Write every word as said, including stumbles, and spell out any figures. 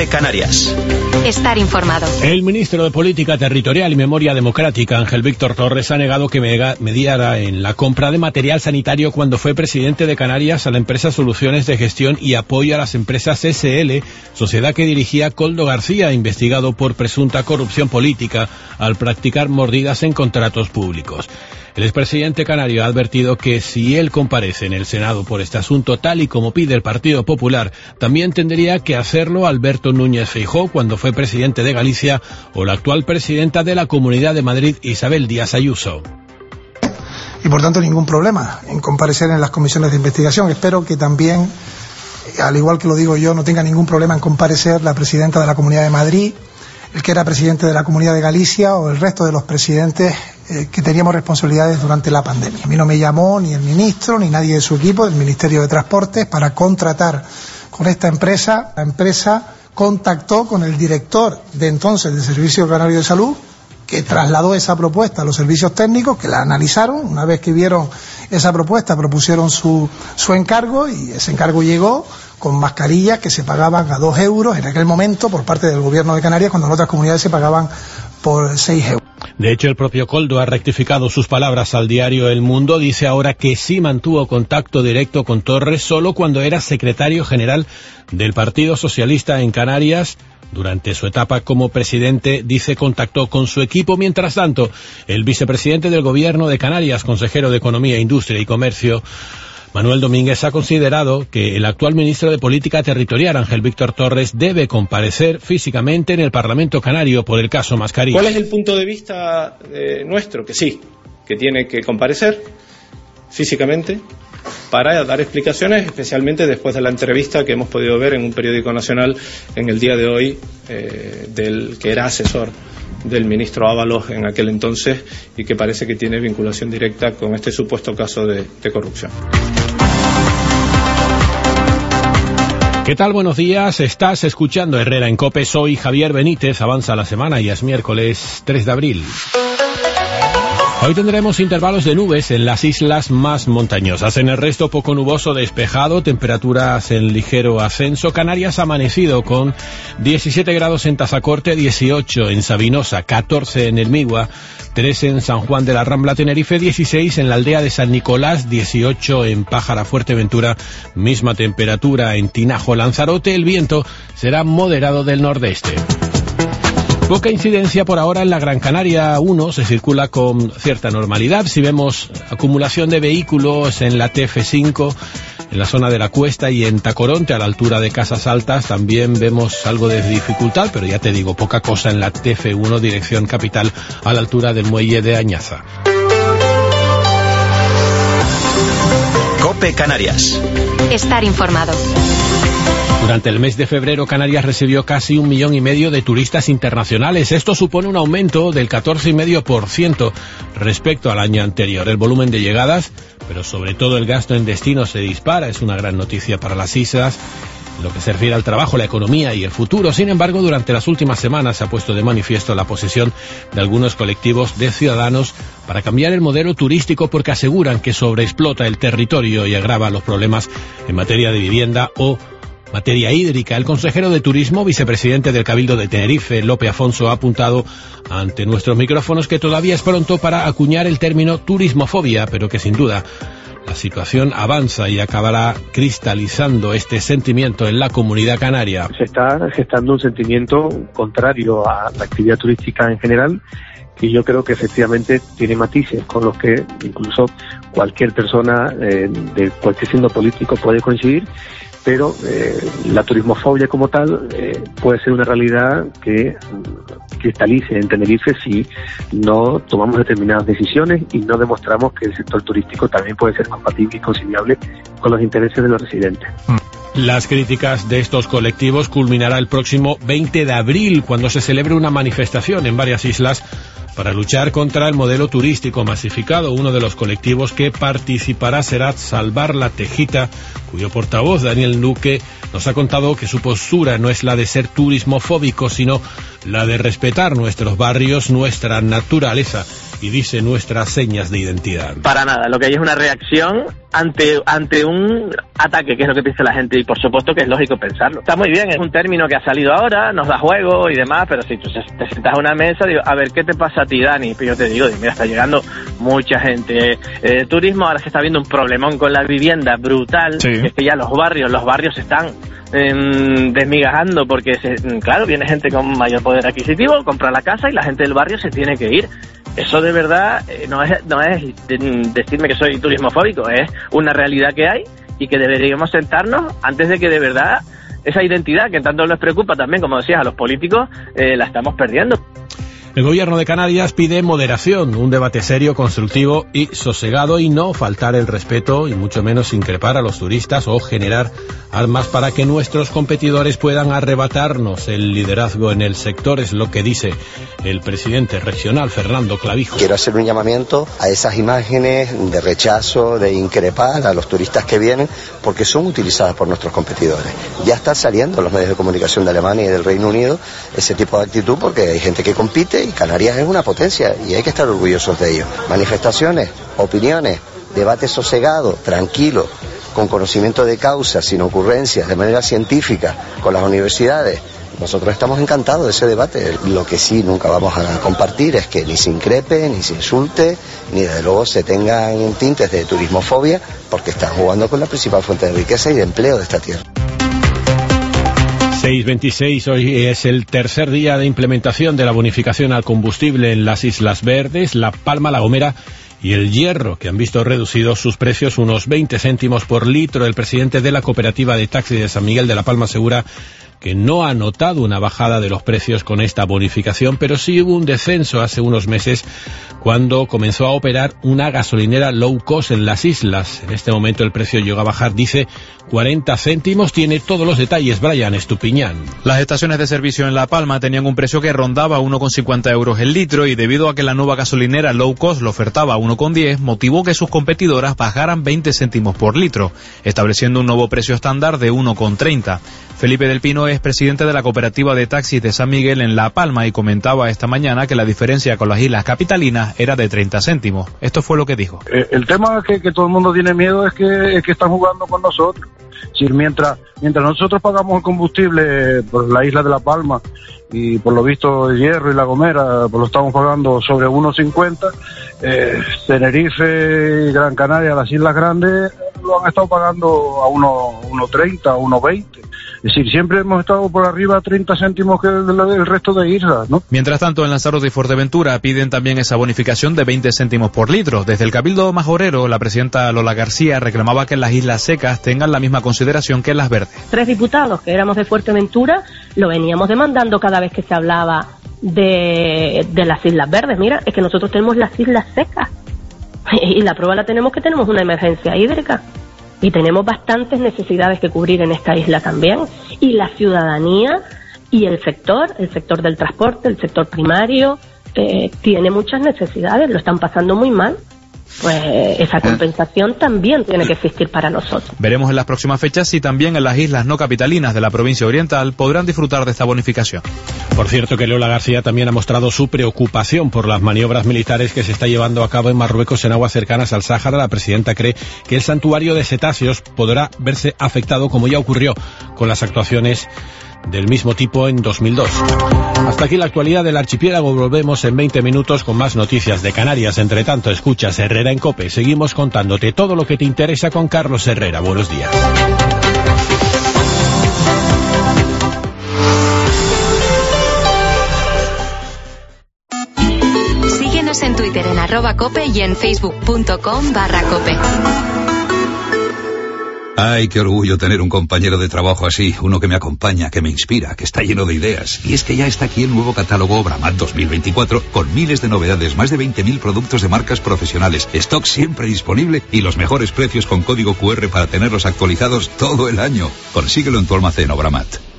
COPE Canarias. Estar informado. El ministro de Política Territorial y Memoria Democrática, Ángel Víctor Torres, ha negado que mediara en la compra de material sanitario cuando fue presidente de Canarias a la empresa Soluciones de Gestión y Apoyo a las Empresas S L, sociedad que dirigía Koldo García, investigado por presunta corrupción política al practicar mordidas en contratos públicos. El expresidente canario ha advertido que si él comparece en el Senado por este asunto tal y como pide el Partido Popular, también tendría que hacerlo Alberto Núñez Feijóo cuando fue presidente de Galicia o la actual presidenta de la Comunidad de Madrid, Isabel Díaz Ayuso. Y por tanto ningún problema en comparecer en las comisiones de investigación. Espero que también, al igual que lo digo yo, no tenga ningún problema en comparecer la presidenta de la Comunidad de Madrid, el que era presidente de la Comunidad de Galicia o el resto de los presidentes eh, que teníamos responsabilidades durante la pandemia. A mí no me llamó ni el ministro ni nadie de su equipo del Ministerio de Transportes para contratar con esta empresa. La empresa contactó con el director de entonces del Servicio Canario de Salud, que trasladó esa propuesta a los servicios técnicos, que la analizaron. Una vez que vieron esa propuesta, propusieron su, su encargo, y ese encargo llegó con mascarillas que se pagaban a dos euros en aquel momento por parte del gobierno de Canarias, cuando en otras comunidades se pagaban por seis euros. De hecho, el propio Koldo ha rectificado sus palabras al diario El Mundo. Dice ahora que sí mantuvo contacto directo con Torres solo cuando era secretario general del Partido Socialista en Canarias. Durante su etapa como presidente, dice, contactó con su equipo. Mientras tanto, el vicepresidente del Gobierno de Canarias, consejero de Economía, Industria y Comercio, Manuel Domínguez, ha considerado que el actual ministro de Política Territorial, Ángel Víctor Torres, debe comparecer físicamente en el Parlamento canario por el caso Mascarilla. ¿Cuál es el punto de vista eh, nuestro? Que sí, que tiene que comparecer físicamente para dar explicaciones, especialmente después de la entrevista que hemos podido ver en un periódico nacional en el día de hoy, eh, del que era asesor del ministro Ábalos en aquel entonces y que parece que tiene vinculación directa con este supuesto caso de, de corrupción. ¿Qué tal? Buenos días. Estás escuchando Herrera en COPE. Soy Javier Benítez. Avanza la semana y es miércoles tres de abril. Hoy tendremos intervalos de nubes en las islas más montañosas. En el resto poco nuboso, despejado, temperaturas en ligero ascenso. Canarias ha amanecido con diecisiete grados en Tazacorte, dieciocho en Sabinosa, catorce en El Migua, trece en San Juan de la Rambla, Tenerife, dieciséis en la aldea de San Nicolás, dieciocho en Pájara, Fuerteventura, misma temperatura en Tinajo, Lanzarote. El viento será moderado del nordeste. Poca incidencia por ahora en la Gran Canaria uno, se circula con cierta normalidad. Si vemos acumulación de vehículos en la T F cinco, en la zona de la Cuesta y en Tacoronte, a la altura de Casas Altas, también vemos algo de dificultad, pero ya te digo, poca cosa en la T F uno, dirección capital, a la altura del muelle de Añaza. COPE Canarias. Estar informado. Durante el mes de febrero, Canarias recibió casi un millón y medio de turistas internacionales. Esto supone un aumento del catorce coma cinco por ciento respecto al año anterior. El volumen de llegadas, pero sobre todo el gasto en destinos, se dispara. Es una gran noticia para las islas, en lo que se refiere al trabajo, la economía y el futuro. Sin embargo, durante las últimas semanas se ha puesto de manifiesto la posición de algunos colectivos de ciudadanos para cambiar el modelo turístico, porque aseguran que sobreexplota el territorio y agrava los problemas en materia de vivienda o materia hídrica. El consejero de Turismo, vicepresidente del Cabildo de Tenerife, Lope Afonso, ha apuntado ante nuestros micrófonos que todavía es pronto para acuñar el término turismofobia, pero que sin duda la situación avanza y acabará cristalizando este sentimiento en la comunidad canaria. Se está gestando un sentimiento contrario a la actividad turística en general, y yo creo que efectivamente tiene matices con los que incluso cualquier persona eh, de cualquier signo político puede coincidir, pero eh, la turismofobia como tal eh, puede ser una realidad que cristalice en Tenerife si no tomamos determinadas decisiones y no demostramos que el sector turístico también puede ser compatible y conciliable con los intereses de los residentes. Las críticas de estos colectivos culminará el próximo veinte de abril, cuando se celebre una manifestación en varias islas para luchar contra el modelo turístico masificado. Uno de los colectivos que participará será Salvar la Tejita, cuyo portavoz, Daniel Luque, nos ha contado que su postura no es la de ser turismofóbico, sino la de respetar nuestros barrios, nuestra naturaleza y dice nuestras señas de identidad. Para nada, lo que hay es una reacción ante ante un ataque, que es lo que piensa la gente, y por supuesto que es lógico pensarlo. Está muy bien, es un término que ha salido ahora, nos da juego y demás, pero si tú te sientas a una mesa, digo, a ver, ¿qué te pasa a ti, Dani? Pues yo te digo, mira, está llegando mucha gente. El turismo, ahora se está viendo un problemón con la vivienda brutal, sí. Que es que ya los barrios, los barrios están eh, desmigajando porque, se, claro, viene gente con mayor poder adquisitivo, compra la casa y la gente del barrio se tiene que ir. Eso de verdad eh, no es no es decirme que soy turismofóbico, es una realidad que hay y que deberíamos sentarnos antes de que de verdad esa identidad que tanto nos preocupa también, como decías, a los políticos, eh, la estamos perdiendo. El gobierno de Canarias pide moderación, un debate serio, constructivo y sosegado, y no faltar el respeto y mucho menos increpar a los turistas o generar armas para que nuestros competidores puedan arrebatarnos el liderazgo en el sector, es lo que dice el presidente regional, Fernando Clavijo. Quiero hacer un llamamiento a esas imágenes de rechazo, de increpar a los turistas que vienen, porque son utilizadas por nuestros competidores. Ya está saliendo en los medios de comunicación de Alemania y del Reino Unido ese tipo de actitud, porque hay gente que compite y Canarias es una potencia y hay que estar orgullosos de ello. Manifestaciones, opiniones, debate sosegado, tranquilo, con conocimiento de causa, sin ocurrencias, de manera científica, con las universidades. Nosotros estamos encantados de ese debate. Lo que sí nunca vamos a compartir es que ni se increpe, ni se insulte, ni desde luego se tengan tintes de turismofobia, porque están jugando con la principal fuente de riqueza y de empleo de esta tierra. seis veintiséis, hoy es el tercer día de implementación de la bonificación al combustible en las Islas Verdes, La Palma, La Gomera y El Hierro, que han visto reducidos sus precios unos veinte céntimos por litro. El presidente de la cooperativa de taxi de San Miguel de La Palma asegura que no ha notado una bajada de los precios con esta bonificación, pero sí hubo un descenso hace unos meses cuando comenzó a operar una gasolinera low cost en las islas. En este momento el precio llegó a bajar, dice, cuarenta céntimos. Tiene todos los detalles Brian Estupiñán. Las estaciones de servicio en La Palma tenían un precio que rondaba uno con cincuenta euros el litro, y debido a que la nueva gasolinera low cost lo ofertaba a uno con diez, motivó que sus competidoras bajaran veinte céntimos por litro, estableciendo un nuevo precio estándar de uno con treinta. Felipe del Pino es presidente de la cooperativa de taxis de San Miguel en La Palma y comentaba esta mañana que la diferencia con las islas capitalinas era de treinta céntimos. Esto fue lo que dijo. Eh, el tema que, que todo el mundo tiene miedo es que, es que están jugando con nosotros. Es decir, mientras, mientras nosotros pagamos el combustible por la isla de La Palma y por lo visto El Hierro y La Gomera, pues lo estamos pagando sobre uno cincuenta, eh, Tenerife, Gran Canaria, las Islas Grandes lo han estado pagando a uno treinta, a uno veinte. Es decir, siempre hemos estado por arriba treinta céntimos que el, el resto de islas, ¿no? Mientras tanto, en Lanzarote y Fuerteventura piden también esa bonificación de veinte céntimos por litro. Desde el Cabildo Majorero, la presidenta Lola García reclamaba que las islas secas tengan la misma consideración que las verdes. Tres diputados que éramos de Fuerteventura lo veníamos demandando cada vez que se hablaba de, de las islas verdes. Mira, es que nosotros tenemos las islas secas y la prueba la tenemos que tenemos una emergencia hídrica. Y tenemos bastantes necesidades que cubrir en esta isla también. Y la ciudadanía y el sector, el sector del transporte, el sector primario, eh, tiene muchas necesidades, lo están pasando muy mal. Pues esa compensación también tiene que existir para nosotros. Veremos en las próximas fechas si también en las islas no capitalinas de la provincia oriental podrán disfrutar de esta bonificación. Por cierto, que Lola García también ha mostrado su preocupación por las maniobras militares que se está llevando a cabo en Marruecos en aguas cercanas al Sáhara. La presidenta cree que el santuario de cetáceos podrá verse afectado, como ya ocurrió con las actuaciones del mismo tipo en dos mil dos. Hasta aquí la actualidad del archipiélago. Volvemos en veinte minutos con más noticias de Canarias. Entre tanto, escuchas Herrera en COPE. Seguimos contándote todo lo que te interesa con Carlos Herrera. Buenos días. Síguenos en Twitter en arroba cope y en facebook.com barra cope. Ay, qué orgullo tener un compañero de trabajo así, uno que me acompaña, que me inspira, que está lleno de ideas. Y es que ya está aquí el nuevo catálogo Obramat dos mil veinticuatro, con miles de novedades, más de veinte mil productos de marcas profesionales, stock siempre disponible y los mejores precios con código cu erre para tenerlos actualizados todo el año. Consíguelo en tu almacén Obramat.